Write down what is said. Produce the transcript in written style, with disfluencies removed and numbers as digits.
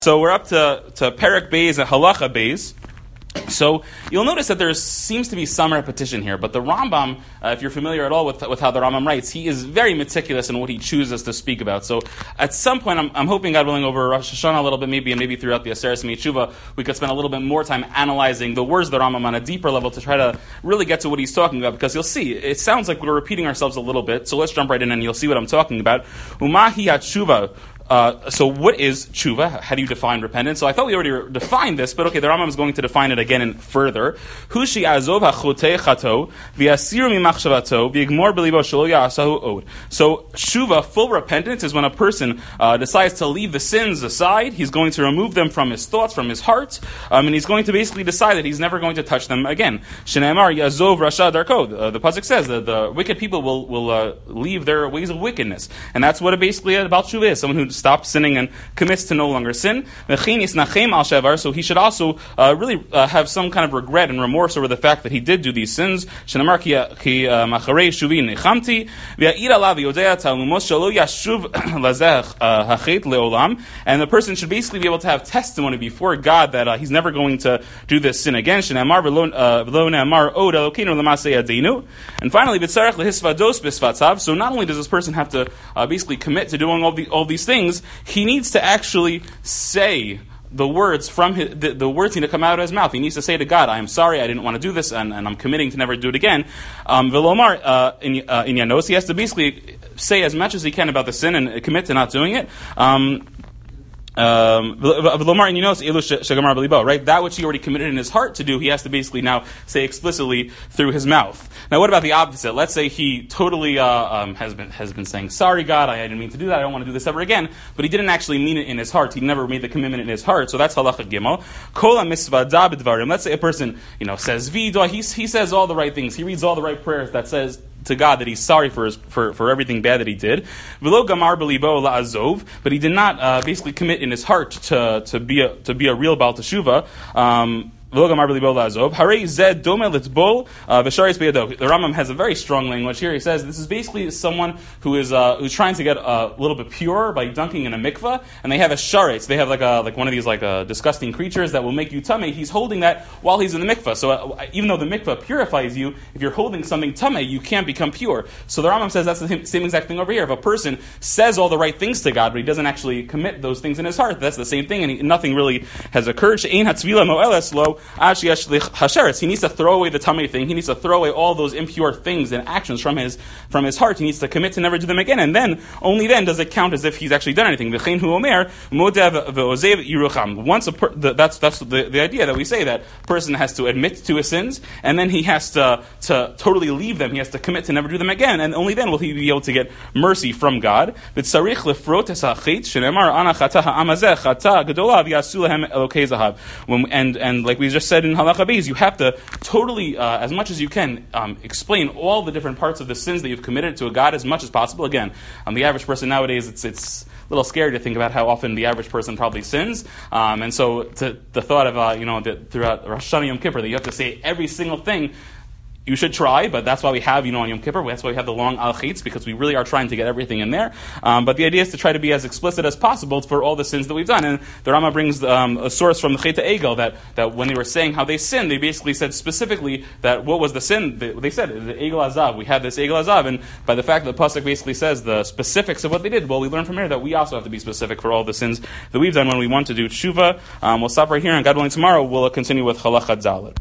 So we're up to Perek Beis and Halacha Beis. So you'll notice that there seems to be some repetition here, but the Rambam, if you're familiar at all with how the Rambam writes, he is very meticulous in what he chooses to speak about. So at some point, I'm hoping, God willing, over Rosh Hashanah a little bit, maybe throughout the Aseret Tshuva, we could spend a little bit more time analyzing the words of the Rambam on a deeper level to try to really get to what he's talking about, because you'll see, it sounds like we're repeating ourselves a little bit, so let's jump right in and you'll see what I'm talking about. Umahi HaTshuva. So what is tshuva? How do you define repentance? So I thought we already defined this, but okay, the Rambam is going to define it again and further. Hushi azov hachotei chato v'yasiru mimachshavato v'yigmor belibo shelo ya'asahu od. So tshuva, full repentance, is when a person decides to leave the sins aside. He's going to remove them from his thoughts, from his heart, and he's going to basically decide that he's never going to touch them again. Shneimar yazov rasha darko. The pasuk says that the wicked people will leave their ways of wickedness, and that's what it basically about tshuva is. Someone who stops sinning and commits to no longer sin. So he should also really have some kind of regret and remorse over the fact that he did do these sins. And the person should basically be able to have testimony before God that he's never going to do this sin again. And finally, so not only does this person have to basically commit to doing all these things, he needs to actually say the words from the words need to come out of his mouth. He needs to say to God, I am sorry, I didn't want to do this, and I'm committing to never do it again. Velomar in Yanos, he has to basically say as much as he can about the sin and commit to not doing it. Right? That which he already committed in his heart to do, he has to basically now say explicitly through his mouth. Now, what about the opposite? Let's say he totally has been saying, sorry, God, I didn't mean to do that, I don't want to do this ever again, but he didn't actually mean it in his heart. He never made the commitment in his heart. So that's halacha gimel. Let's say a person, says vidah, he says all the right things, he reads all the right prayers that says to God that he's sorry for everything bad that he did. V'lo gamar b'libo la'azov, but he did not basically commit in his heart to be a real Baal Teshuvah. The Rambam has a very strong language here. He says this is basically someone who's trying to get a little bit pure by dunking in a mikveh, and they have a sharetz. They have like one of these disgusting creatures that will make you tamei. He's holding that while he's in the mikveh. So even though the mikveh purifies you, if you're holding something tamei, you can't become pure. So the Rambam says that's the same exact thing over here. If a person says all the right things to God, but he doesn't actually commit those things in his heart, that's the same thing, and nothing really has occurred. He needs to throw away the tummy thing. He needs to throw away all those impure things and actions from his heart. He needs to commit to never do them again, and then only then does it count as if he's actually done anything. That's the idea that we say that person has to admit to his sins, and then he has to totally leave them. He has to commit to never do them again, and only then will he be able to get mercy from God. And like we just said in Halacha Beis, you have to totally, as much as you can, explain all the different parts of the sins that you've committed to a God as much as possible. Again, the average person nowadays, it's a little scary to think about how often the average person probably sins. And so the thought of, that throughout Rosh Hashanah Yom Kippur, that you have to say every single thing, you should try, but that's why we have, on Yom Kippur, that's why we have the long al-chitz, because we really are trying to get everything in there. But the idea is to try to be as explicit as possible for all the sins that we've done. And the Rama brings a source from the Chet Egel that when they were saying how they sinned, they basically said specifically that what was the sin. They said, the Egel Azav, we had this Egel Azav, and by the fact that the Pasuk basically says the specifics of what they did, well, we learn from here that we also have to be specific for all the sins that we've done when we want to do tshuva. We'll stop right here, and God willing, tomorrow we'll continue with Halacha Dalet.